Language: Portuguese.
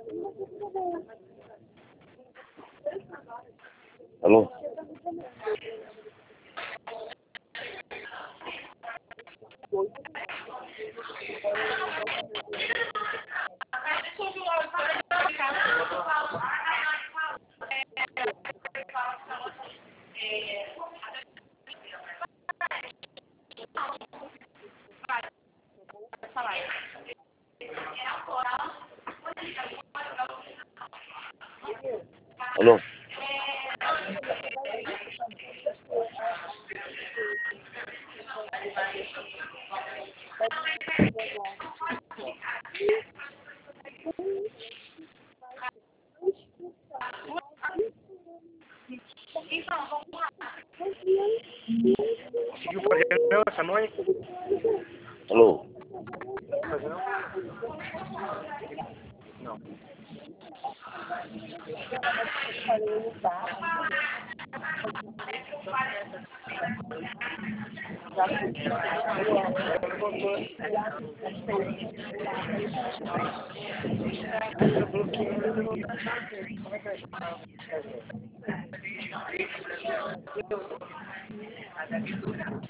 Alô? Alô? Conseguiu fazer não essa noite? Alô? Fazer não? Não. Eu bloqueei, mas eu não. Como é que vai chamar?